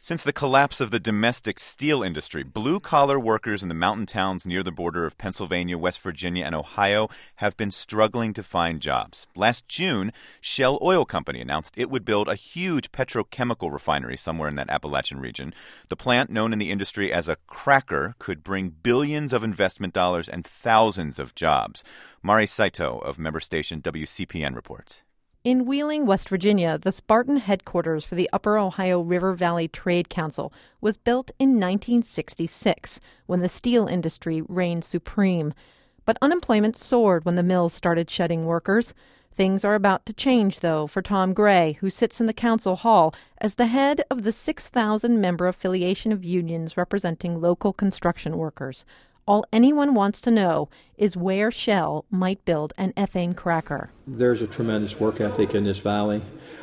Since the collapse of the domestic steel industry, blue-collar workers in the mountain towns near the border of Pennsylvania, West Virginia, and Ohio have been struggling to find jobs. Last June, Shell Oil Company announced it would build a huge petrochemical refinery somewhere in that Appalachian region. The plant, known in the industry as a cracker, could bring billions of investment dollars and thousands of jobs. Mari Saito of member station WCPN reports. In Wheeling, West Virginia, the Spartan headquarters for the Upper Ohio River Valley Trade Council was built in 1966 when the steel industry reigned supreme. But unemployment soared when the mills started shedding workers. Things are about to change, though, for Tom Gray, who sits in the council hall as the head of the 6,000-member affiliation of unions representing local construction workers. All anyone wants to know is where Shell might build an ethane cracker. There's a tremendous work ethic in this valley.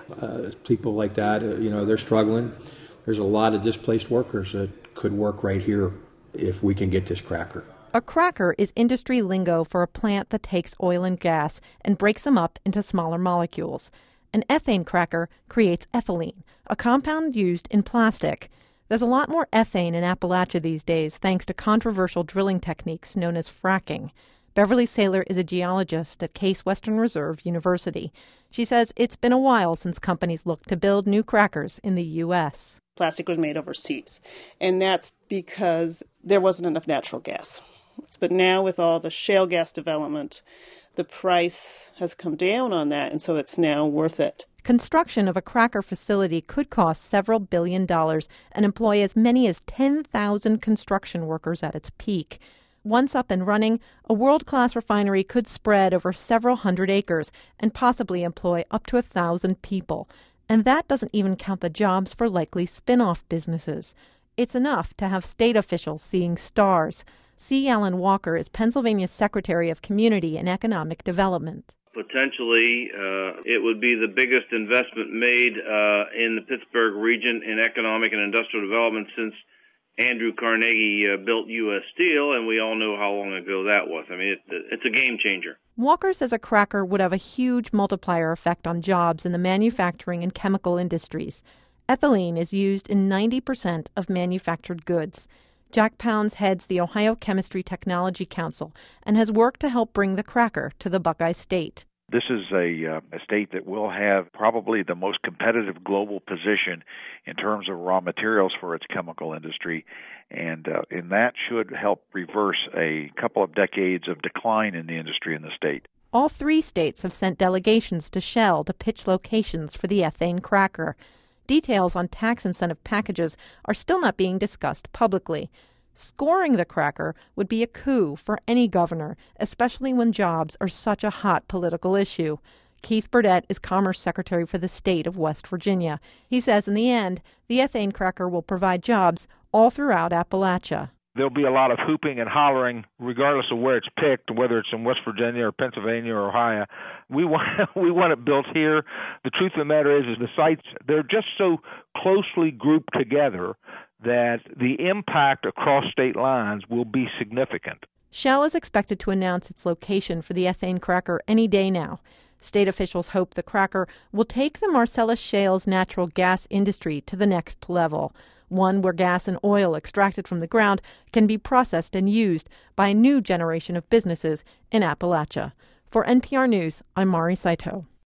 People like that, they're struggling. There's a lot of displaced workers that could work right here if we can get this cracker. A cracker is industry lingo for a plant that takes oil and gas and breaks them up into smaller molecules. An ethane cracker creates ethylene, a compound used in plastic. There's a lot more ethane in Appalachia these days thanks to controversial drilling techniques known as fracking. Beverly Saylor is a geologist at Case Western Reserve University. She says it's been a while since companies looked to build new crackers in the U.S. Plastic was made overseas, and that's because there wasn't enough natural gas. But now with all the shale gas development, the price has come down on that, and so it's now worth it. Construction of a cracker facility could cost several $1 billion and employ as many as 10,000 construction workers at its peak. Once up and running, a world-class refinery could spread over several hundred acres and possibly employ up to 1,000 people. And that doesn't even count the jobs for likely spin-off businesses. It's enough to have state officials seeing stars. C. Alan Walker is Pennsylvania's Secretary of Community and Economic Development. Potentially, it would be the biggest investment made in the Pittsburgh region in economic and industrial development since Andrew Carnegie built U.S. Steel, and we all know how long ago that was. I mean, it's a game changer. Walker says a cracker would have a huge multiplier effect on jobs in the manufacturing and chemical industries. Ethylene is used in 90% of manufactured goods. Jack Pounds heads the Ohio Chemistry Technology Council and has worked to help bring the cracker to the Buckeye State. This is a state that will have probably the most competitive global position in terms of raw materials for its chemical industry, and that should help reverse a couple of decades of decline in the industry in the state. All three states have sent delegations to Shell to pitch locations for the ethane cracker. Details on tax incentive packages are still not being discussed publicly. Scoring the cracker would be a coup for any governor, especially when jobs are such a hot political issue. Keith Burdett is Commerce Secretary for the state of West Virginia. He says in the end, the ethane cracker will provide jobs all throughout Appalachia. There'll be a lot of hooping and hollering, regardless of where it's picked, whether it's in West Virginia or Pennsylvania or Ohio. We want it built here. The truth of the matter is the sites, they're just so closely grouped together that the impact across state lines will be significant. Shell is expected to announce its location for the ethane cracker any day now. State officials hope the cracker will take the Marcellus Shale's natural gas industry to the next level, one where gas and oil extracted from the ground can be processed and used by a new generation of businesses in Appalachia. For NPR News, I'm Mari Saito.